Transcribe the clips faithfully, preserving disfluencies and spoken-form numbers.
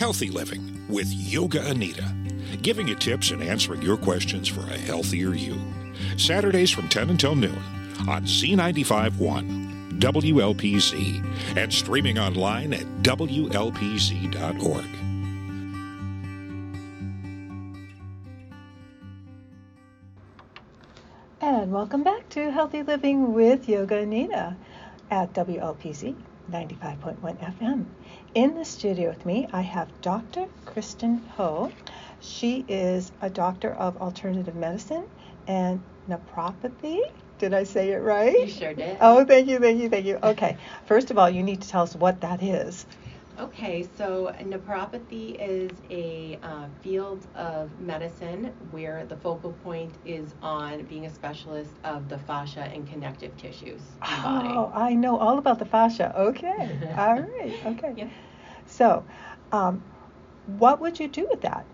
Healthy Living with Yoga Anita, giving you tips and answering your questions for a healthier you. Saturdays from ten until noon on Z ninety-five point one, W L P Z, and streaming online at W L P Z dot org. And welcome back to Healthy Living with Yoga Anita at W L P Z ninety-five point one F M. In the studio with me, I have Doctor Kristen Ho. She is a doctor of alternative medicine and naturopathy. Did I say it right? You sure did. Oh, thank you, thank you, thank you. Okay, first of all, you need to tell us what that is. Okay, so naturopathy is a uh, field of medicine where the focal point is on being a specialist of the fascia and connective tissues in the body. Oh, I know all about the fascia. Okay, all right, okay. Yeah. So, um, what would you do with that?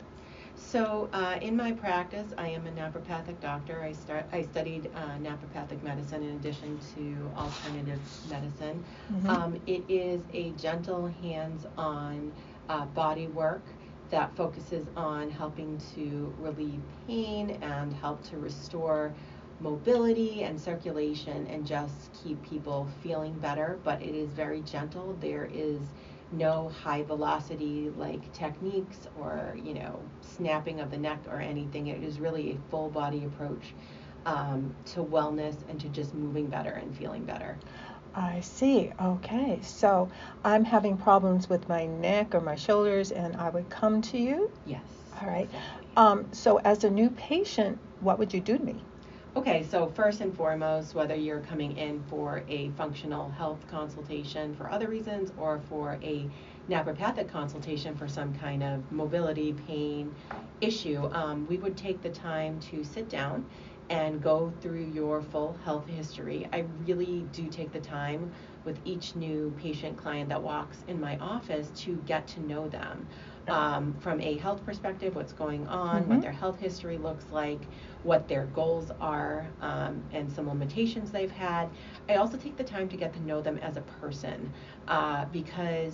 So uh, in my practice, I am a naturopathic doctor. I start. I studied uh, naturopathic medicine in addition to alternative medicine. Mm-hmm. Um, it is a gentle, hands-on uh, body work that focuses on helping to relieve pain and help to restore mobility and circulation and just keep people feeling better. But it is very gentle. There is no high velocity like techniques or, you know, snapping of the neck or anything. It is really a full body approach um, to wellness and to just moving better and feeling better. I see. Okay. So I'm having problems with my neck or my shoulders, and I would come to you? Yes. All right. Exactly. Um, so as a new patient, what would you do to me? Okay, so first and foremost, whether you're coming in for a functional health consultation for other reasons or for a naturopathic consultation for some kind of mobility, pain issue, um, we would take the time to sit down and go through your full health history. I really do take the time with each new patient client that walks in my office to get to know them. Um, from a health perspective, what's going on, Mm-hmm. what their health history looks like, what their goals are, um, and some limitations they've had. I also take the time to get to know them as a person uh, because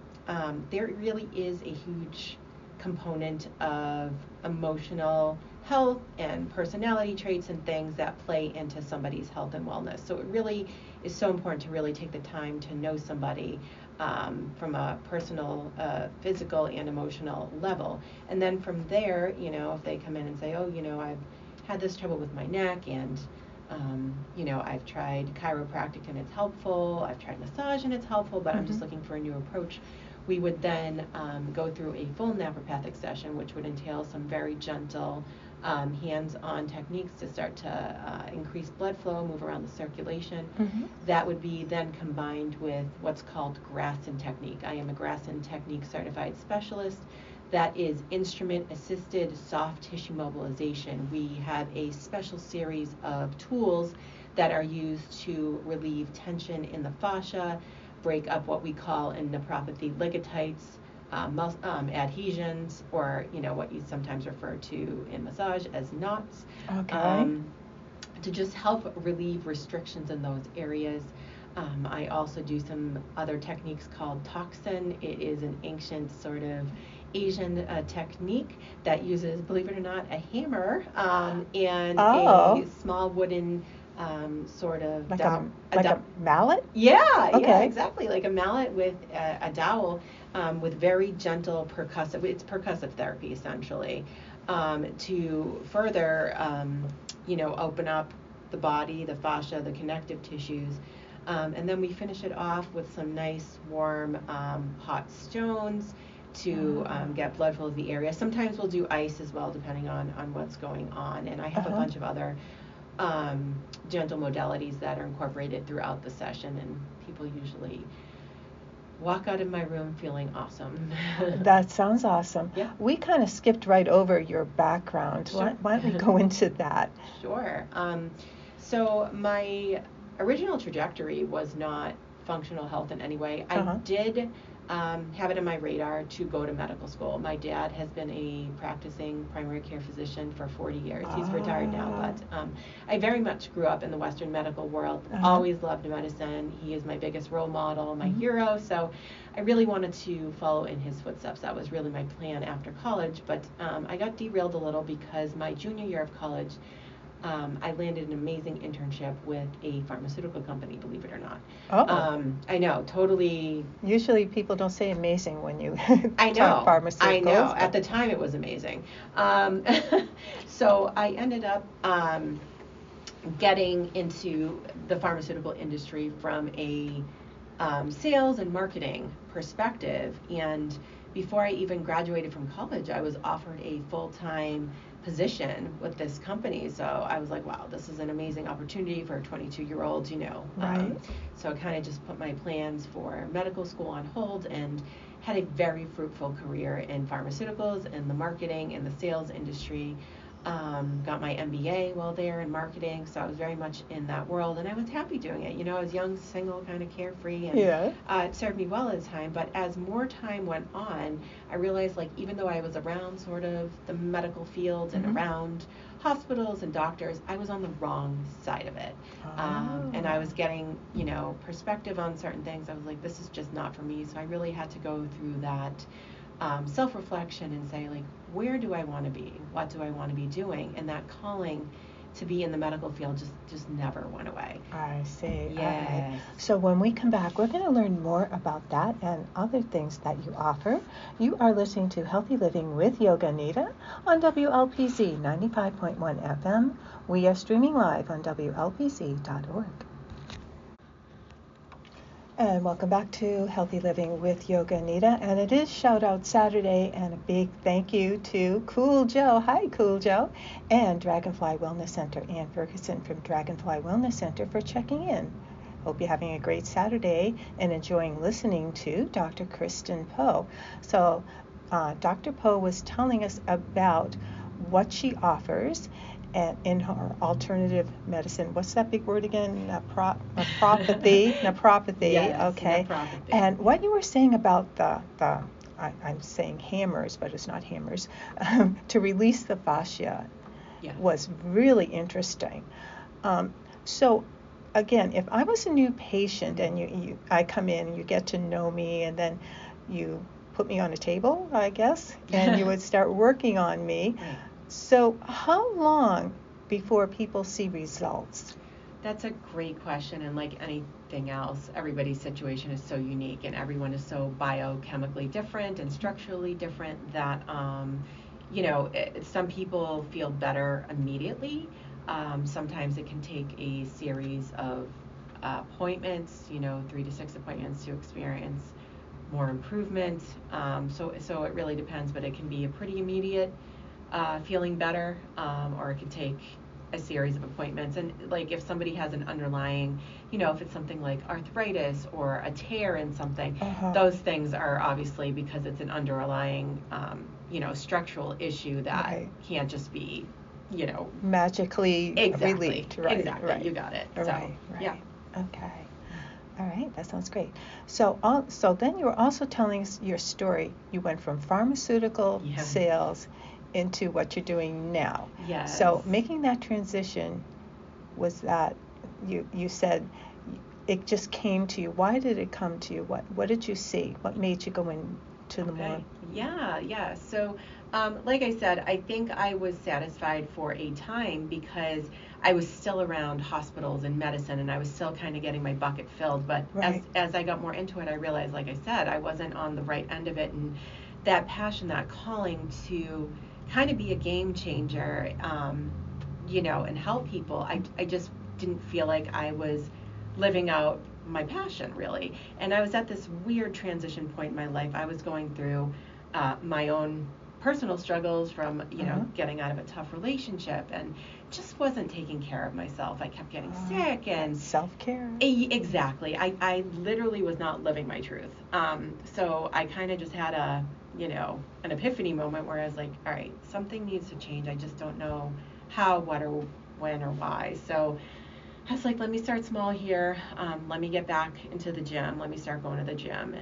um, there really is a huge component of emotional health and personality traits and things that play into somebody's health and wellness. So it really is so important to really take the time to know somebody um, from a personal, uh, physical, and emotional level. And then from there, you know, if they come in and say, oh, you know, I've had this trouble with my neck and Um, you know, I've tried chiropractic and it's helpful, I've tried massage and it's helpful, but mm-hmm. I'm just looking for a new approach. We would then um, go through a full naturopathic session, which would entail some very gentle, um, hands-on techniques to start to uh, increase blood flow, move around the circulation. Mm-hmm. That would be then combined with what's called Graston technique. I am a Graston technique certified specialist. That is instrument-assisted soft tissue mobilization. We have a special series of tools that are used to relieve tension in the fascia, break up what we call in naturopathy ligotites, um, mus- um, adhesions, or you know what you sometimes refer to in massage as knots. Okay. Um, to just help relieve restrictions in those areas. Um, I also do some other techniques called toxin. It is an ancient sort of Asian uh, technique that uses, believe it or not, a hammer um, and oh. a small wooden um, sort of like, dow- a, like a, a mallet? Yeah, okay. yeah, exactly, like a mallet with a, a dowel um, with very gentle percussive. It's percussive therapy essentially um, to further, um, you know, open up the body, the fascia, the connective tissues. Um, and then we finish it off with some nice warm um, hot stones to um, get blood flow to the area. Sometimes we'll do ice as well, depending on, on what's going on. And I have uh-huh. a bunch of other um, gentle modalities that are incorporated throughout the session, and people usually walk out of my room feeling awesome. That sounds awesome. Yeah. We kind of skipped right over your background. Sure. Why, why don't we go into that? Sure. Um, so my original trajectory was not functional health in any way. Uh-huh. I did um, have it on my radar to go to medical school. My dad has been a practicing primary care physician for forty years. He's Ah. retired now, but um, I very much grew up in the Western medical world, Uh-huh. always loved medicine. He is my biggest role model, my Mhm. hero, so I really wanted to follow in his footsteps. That was really my plan after college, but um, I got derailed a little because my junior year of college, Um, I landed an amazing internship with a pharmaceutical company, believe it or not. Oh. Um, I know, totally. Usually people don't say amazing when you I know. talk pharmaceuticals. I know. but- At the time, it was amazing. Um, so I ended up um, getting into the pharmaceutical industry from a um, sales and marketing perspective. And before I even graduated from college, I was offered a full-time position with this company. So I was like, wow, this is an amazing opportunity for a twenty-two-year-old, you know. Right. Um, so I kind of just put my plans for medical school on hold and had a very fruitful career in pharmaceuticals and the marketing and the sales industry. Um, got my M B A while there in marketing, so I was very much in that world, and I was happy doing it. You know, I was young, single, kind of carefree, and Yeah. uh, it served me well at the time. But as more time went on, I realized, like, even though I was around sort of the medical field and Mhm. around hospitals and doctors, I was on the wrong side of it. Um, and I was getting, you know, perspective on certain things. I was like, this is just not for me. So I really had to go through that um, self-reflection and say, like, where do I want to be? What do I want to be doing? And that calling to be in the medical field just, just never went away. I see. All right. Yes. So when we come back, we're going to learn more about that and other things that you offer. You are listening to Healthy Living with Yoga Nita on W L P Z ninety-five point one F M. We are streaming live on W L P Z dot org. And welcome back to Healthy Living with Yoga Nita. And it is Shout Out Saturday, and a big thank you to Cool Joe. Hi, Cool Joe. And Dragonfly Wellness Center, Ann Ferguson from Dragonfly Wellness Center, for checking in. Hope you're having a great Saturday and enjoying listening to Doctor Kristen Poe. So uh, Doctor Poe was telling us about what she offers and in her alternative medicine. What's that big word again? Napro- Naturopathy. Naturopathy. Yes, okay. naturopathy. And what you were saying about the the I, I'm saying hammers, but it's not hammers, um, to release the fascia Yes. was really interesting. Um, so again, if I was a new patient and you, you I come in and you get to know me, and then you put me on a table, I guess, and you would start working on me. Right. So how long before people see results? That's a great question, and like anything else, everybody's situation is so unique, and everyone is so biochemically different and structurally different that, um, you know, it, some people feel better immediately. Um, sometimes it can take a series of uh, appointments, you know, three to six appointments to experience more improvement. Um, so, so it really depends, but it can be a pretty immediate Uh, feeling better, um, or it could take a series of appointments. And like if somebody has an underlying, you know, if it's something like arthritis or a tear in something, Uh-huh. those things are obviously because it's an underlying, um, you know, structural issue that Right. can't just be, you know, Magically exactly, relieved. Right, exactly, right. you got it. Right, So, right. yeah. Okay. All right, that sounds great. So, all, so then you were also telling us your story. You went from pharmaceutical Yeah. sales into what you're doing now. Yes. So, making that transition, was that you you said it just came to you. Why did it come to you? What what did you see? What made you go into the more? Okay. Yeah, yeah. So, um, like I said, I think I was satisfied for a time because I was still around hospitals and medicine, and I was still kind of getting my bucket filled. But Right. as as I got more into it, I realized, like I said, I wasn't on the right end of it, and that passion, that calling to kind of be a game changer, um, you know, and help people. I I just didn't feel like I was living out my passion, really. And I was at this weird transition point in my life. I was going through uh, my own personal struggles from, you know, Uh-huh. getting out of a tough relationship, and just wasn't taking care of myself. I kept getting Uh, sick, and self-care. E- exactly. I, I literally was not living my truth. Um, so I kind of just had a, you know, an epiphany moment where I was like, all right, something needs to change. I just don't know how, what, or when, or why. So I was like, let me start small here. Um, let me get back into the gym. Let me start going to the gym. And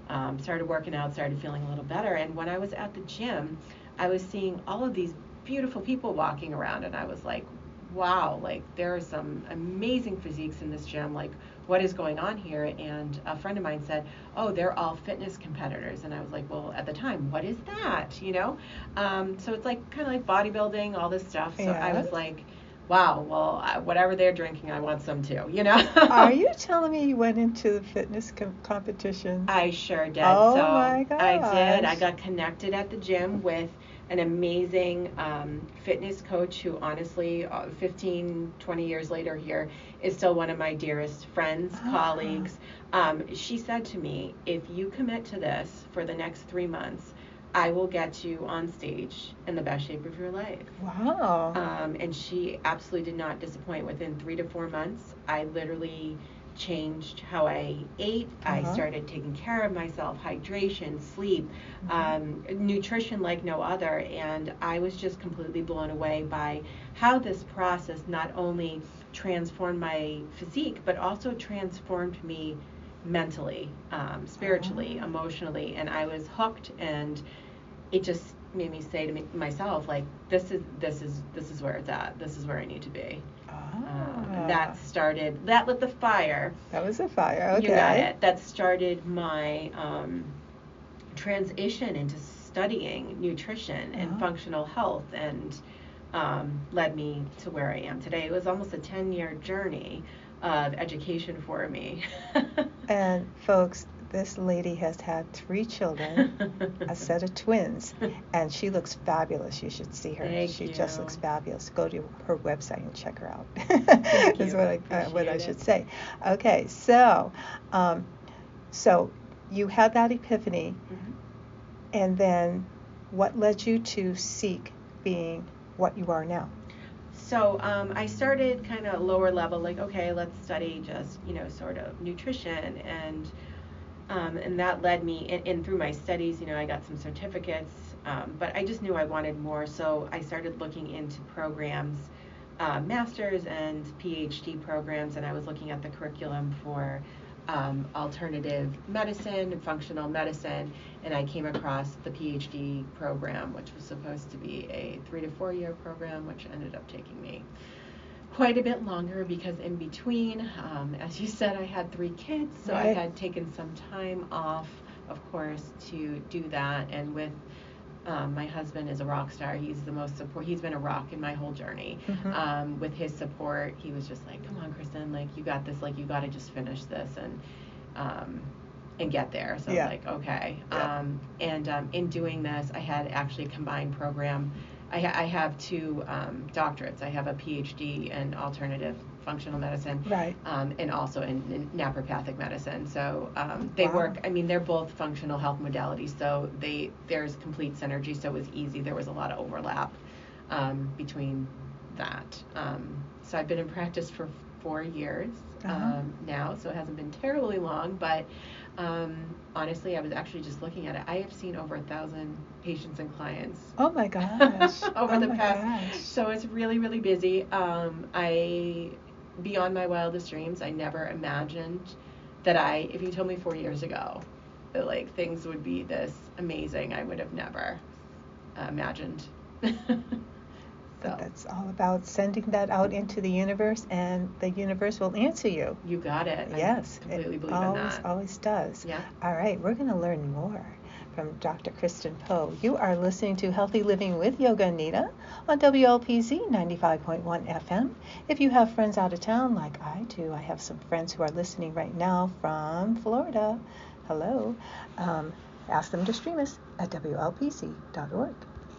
um, started working out, started feeling a little better. And when I was at the gym, I was seeing all of these beautiful people walking around, and I was like, wow, like there are some amazing physiques in this gym, like what is going on here? And a friend of mine said, oh, they're all fitness competitors. And I was like, well, at the time, what is that? You know? Um, so it's like kind of like bodybuilding, all this stuff. So yes. I was like, wow, well, I, whatever they're drinking, I want some too, you know? Are you telling me you went into the fitness com- competition? I sure did. Oh so my gosh. I did. I got connected at the gym with an amazing um, fitness coach who honestly, uh, fifteen, twenty years later here, is still one of my dearest friends, ah. colleagues. Um, she said to me, if you commit to this for the next three months, I will get you on stage in the best shape of your life. Wow. Um, and she absolutely did not disappoint. Within three to four months, I literally changed how I ate. Uh-huh. I started taking care of myself, hydration, sleep, mm-hmm. um, nutrition like no other. And I was just completely blown away by how this process not only transformed my physique, but also transformed me mentally, um, spiritually, uh-huh. emotionally. And I was hooked, and it just made me say to me, myself, like, this is this is this is where it's at. This is where I need to be. Ah. Um, that started, that lit the fire. That was a fire, okay. You got it. That started my um, transition into studying nutrition uh-huh. and functional health, and um, led me to where I am today. It was almost a ten-year journey of education for me. And folks, this lady has had three children, a set of twins, and she looks fabulous. You should see her. Thank she you. just looks fabulous. Go to her website and check her out. Thank Is you. what I uh, what I it. should say. Okay, so um, so you had that epiphany, Mm-hmm. and then what led you to seek being what you are now? So um, I started kind of lower level, like, okay, let's study just, you know, sort of nutrition, and um, and that led me, and, and through my studies, you know, I got some certificates, um, but I just knew I wanted more, so I started looking into programs, uh, master's and PhD programs, and I was looking at the curriculum for um, alternative medicine and functional medicine, and I came across the PhD program, which was supposed to be a three to four year program, which ended up taking me quite a bit longer because in between, um, as you said, I had three kids, so right. I had taken some time off, of course, to do that. And with um, my husband is a rock star. He's the most support. He's been a rock in my whole journey. Mm-hmm. Um, with his support, he was just like, "Come on, Kristen, like you got this. Like you got to just finish this and um, and get there." So yeah. I was like, "Okay." Yeah. Um, and um, in doing this, I had actually a combined program. I, ha- I have two um, doctorates. I have a PhD in alternative functional medicine, right, um, and also in, in naturopathic medicine. So um, they wow. work. I mean, they're both functional health modalities. So they there's complete synergy. So it was easy. There was a lot of overlap um, between that. Um, so I've been in practice for four years uh-huh. um, now. So it hasn't been terribly long, but um, honestly, I was actually just looking at it. I have seen over a thousand patients and clients. Oh my gosh! over oh the my past. Gosh. So it's really, really busy. Um, I, beyond my wildest dreams, I never imagined that I, if you told me four years ago that like things would be this amazing, I would have never uh, imagined. But that's all about sending that out into the universe, and the universe will answer you. You got it. Yes, I completely it believe always, in that. always does. Yeah. All right, we're going to learn more from Doctor Kristen Poe. You are listening to Healthy Living with Yoga Anita on W L P Z ninety-five point one F M. If you have friends out of town like I do, I have some friends who are listening right now from Florida. Hello. Um, ask them to stream us at W L P C dot org.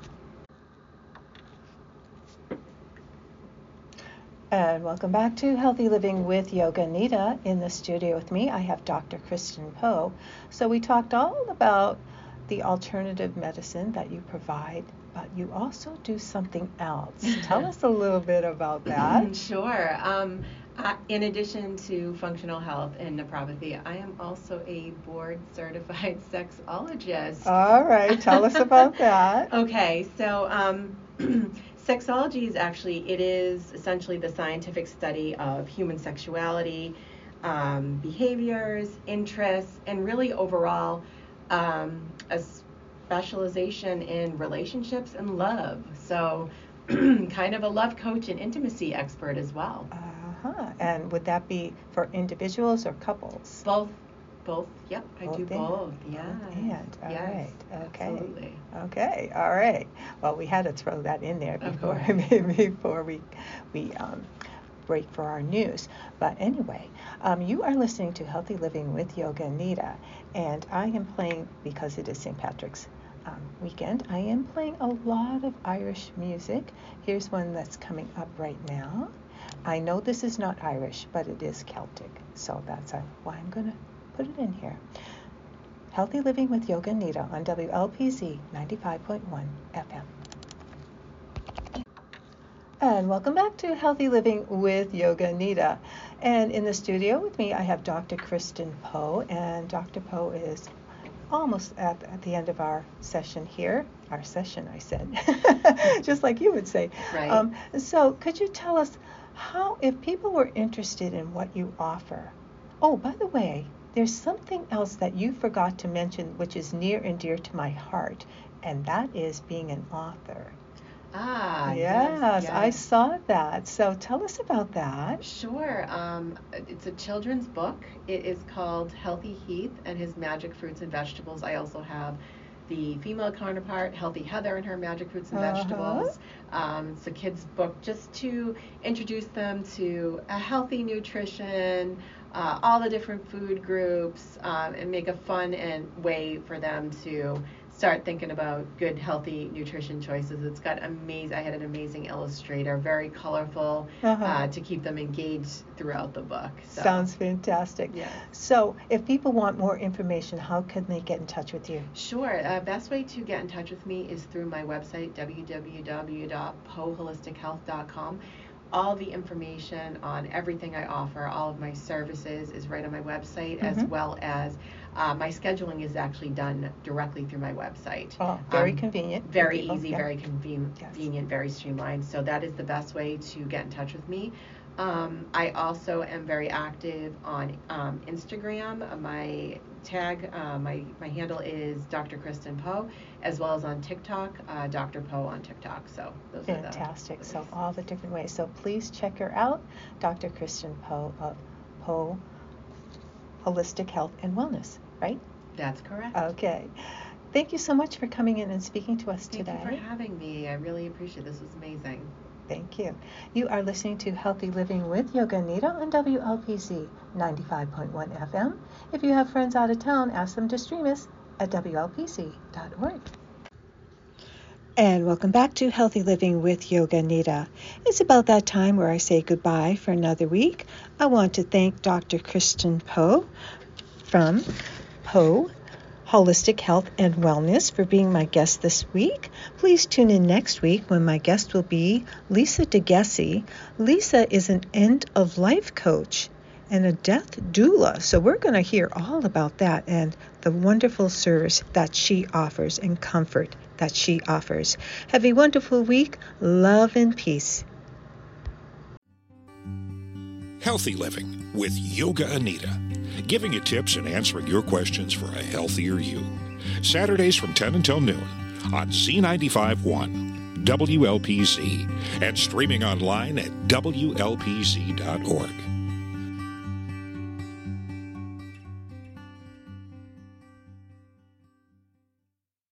And welcome back to Healthy Living with Yoga Anita. In the studio with me, I have Doctor Kristen Poe. So we talked all about the alternative medicine that you provide, but you also do something else. Tell us a little bit about that. Sure. Um, I, in addition to functional health and naturopathy, I am also a board-certified sexologist. All right. Tell us about that. Okay. So um, sexology is actually, it is essentially the scientific study of human sexuality, um, behaviors, interests, and really overall um, a specialization in relationships and love. So kind of a love coach and intimacy expert as well. Uh-huh. And would that be for individuals or couples? Both. Both. Yep, I Both do and. both. Yeah. Both and. All yes, right. Okay. Absolutely. Okay. All right. Well, we had to throw that in there Of before course. before we we um, break for our news. But anyway, um, you are listening to Healthy Living with Yoga Nita, and I am playing, because it is Saint Patrick's um, weekend, I am playing a lot of Irish music. Here's one that's coming up right now. I know this is not Irish, but it is Celtic, so that's uh, why I'm going to put it in here. Healthy Living with Yoga Nita on W L P Z ninety-five point one F M. And welcome back to Healthy Living with Yoga Nita. And in the studio with me, I have Doctor Kristen Poe, and Doctor Poe is almost at, at the end of our session here. Our session, I said, just like you would say. Right. Um, so could you tell us how, if people were interested in what you offer? Oh, by the way, there's something else that you forgot to mention, which is near and dear to my heart, and that is being an author. Ah, Yes, yes, yes. I saw that. So tell us about that. Sure. Um, it's a children's book. It is called Healthy Heath and His Magic Fruits and Vegetables. I also have the female counterpart, Healthy Heather, and her magic fruits and Uh-huh. vegetables. Um, it's a kid's book just to introduce them to a healthy nutrition, uh, all the different food groups, um, and make a fun and way for them to start thinking about good, healthy nutrition choices. It's got amazing, I had an amazing illustrator, very colorful, Uh-huh. uh, to keep them engaged throughout the book. So, Sounds fantastic. yeah. So if people want more information, how can they get in touch with you? Sure. Uh, best way to get in touch with me is through my website, w w w dot poe holistic health dot com. All the information on everything I offer, all of my services is right on my website, as Mhm. well as uh, my scheduling is actually done directly through my website. Oh, very Um, convenient. for Very people. easy, Yeah. very conven- Yes. convenient, very streamlined. So that is the best way to get in touch with me. Um, I also am very active on um, Instagram. Uh, My tag, uh, my, my handle is Doctor Kristen Poe, as well as on TikTok, uh, Doctor Poe on TikTok. So those Fantastic. are the, the So ways. all the different ways. So please check her out, Doctor Kristen Poe of Poe Holistic Health and Wellness, right? That's correct. Okay. Thank you so much for coming in and speaking to us Thank today. you for having me. I really appreciate it. This was amazing. Thank you. You are listening to Healthy Living with Yoga Nita on W L P Z ninety-five point one F M. If you have friends out of town, ask them to stream us at W L P Z dot org. And welcome back to Healthy Living with Yoga Nita. It's about that time where I say goodbye for another week. I want to thank Doctor Kristen Poe from Poe Holistic Health and Wellness for being my guest this week. Please tune in next week when my guest will be Lisa DeGessie. Lisa is an end-of-life coach and a death doula. So we're going to hear all about that and the wonderful service that she offers and comfort that she offers. Have a wonderful week. Love and peace. Healthy Living with Yoga Anita, giving you tips and answering your questions for a healthier you. Saturdays from ten until noon on Z ninety-five point one, W L P Z, and streaming online at W L P Z dot org.